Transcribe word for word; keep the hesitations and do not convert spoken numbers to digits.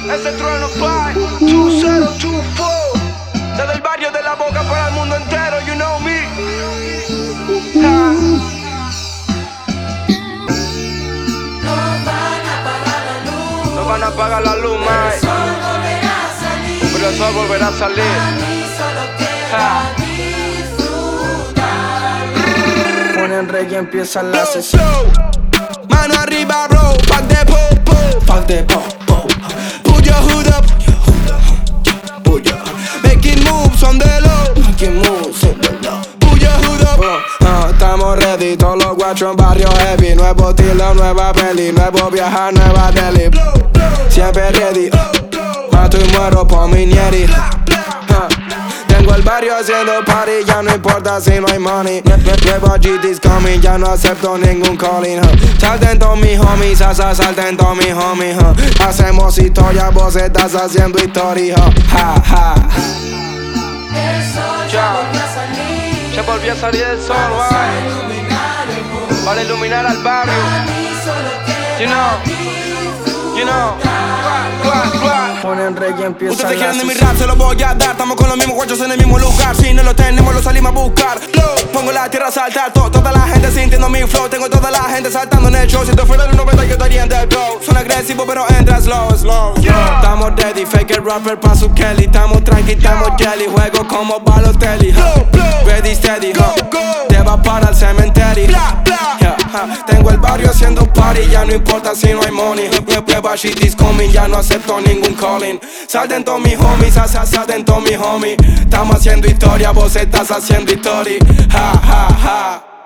Ese trueno Pai dos cero dos cuatro. Desde el barrio de La Boca para el mundo entero, you know me. Ja. No van a apagar la luz, man. El sol volverá a salir. Pero el sol volverá a salir. A mí solo queda disfrutar. Ponen reggae y empieza la sesión. Mano arriba, bro. Fuck the po-po. Fuck the po-po. Put your hood up. Put your making moves on the low. Making moves on the low. Put your hood up. Uh, uh, estamos ready. Todos los guachos en barrio heavy. Nuevo estilo, nueva peli. Nuevo viajar, nueva Delhi. Siempre ready. Mato y muero por mi nieri. Tengo el barrio haciendo party, ya no importa si no hay money. Nuevo G T's coming, ya no acepto ningún calling, huh. Salten todos mis homies, asa, salten todos mis homies, huh. Hacemos historia, vos estás haciendo historia, huh. Ja, ja. El sol ya volvió a salir. Ya volvió a salir el sol, Vamos guay. a iluminar el mundo. Para iluminar al barrio. A mí solo queda You know, you know. Ponen reggae y empieza. Ustedes quieren de mi rap, se lo voy a dar. Estamos con los mismos guachos en el mismo lugar. Si no lo tenemos, lo salimos a buscar. Pongo la tierra a saltar, to toda la gente sintiendo mi flow. Tengo toda la gente saltando en el show. Si te fuera de los noventa yo estaría en del go. Son agresivos pero entra slow, slow, slow. Estamos ready, fake it rapper pa' su Kelly. Estamos tranqui, estamos jelly. Juego como Balotelli, huh. Ready, steady, huh. Te va para el cementerio, yeah, huh. Tengo el barrio haciendo party, ya no importa si no hay money. Nueva shit is coming, ya no acepto ningún calling. Salten todos mis homies, salten todos mis homies. Estamos haciendo historia, vos estás haciendo historia. Ja, ja, ja.